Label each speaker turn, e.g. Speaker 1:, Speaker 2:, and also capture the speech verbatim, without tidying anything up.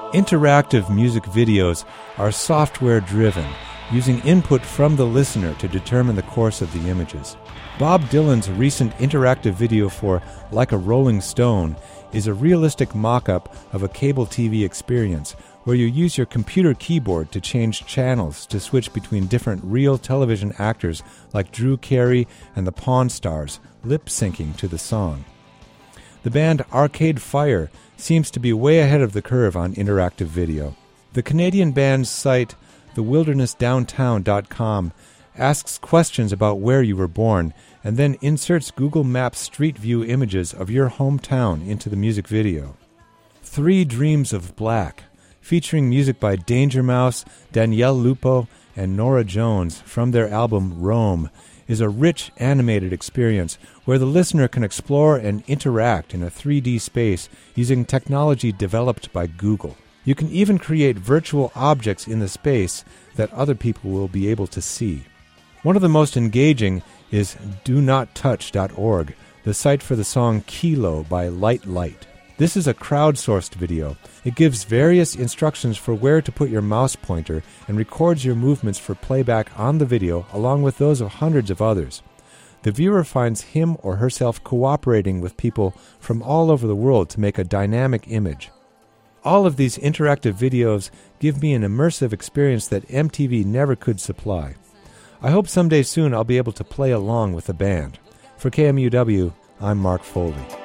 Speaker 1: Interactive music videos are software-driven, using input from the listener to determine the course of the images. Bob Dylan's recent interactive video for Like a Rolling Stone is a realistic mock-up of a cable T V experience where you use your computer keyboard to change channels to switch between different real television actors like Drew Carey and the Pawn Stars, lip-syncing to the song. The band Arcade Fire seems to be way ahead of the curve on interactive video. The Canadian band's site, the wilderness downtown dot com, asks questions about where you were born and then inserts Google Maps Street View images of your hometown into the music video. Three Dreams of Black, featuring music by Danger Mouse, Danielle Lupo, and Nora Jones from their album Rome, is a rich animated experience where the listener can explore and interact in a three D space using technology developed by Google. You can even create virtual objects in the space that other people will be able to see. One of the most engaging is do not touch dot org, the site for the song Kilo by Light Light. This is a crowdsourced video. It gives various instructions for where to put your mouse pointer and records your movements for playback on the video along with those of hundreds of others. The viewer finds him or herself cooperating with people from all over the world to make a dynamic image. All of these interactive videos give me an immersive experience that M T V never could supply. I hope someday soon I'll be able to play along with the band. For K M U W, I'm Mark Foley.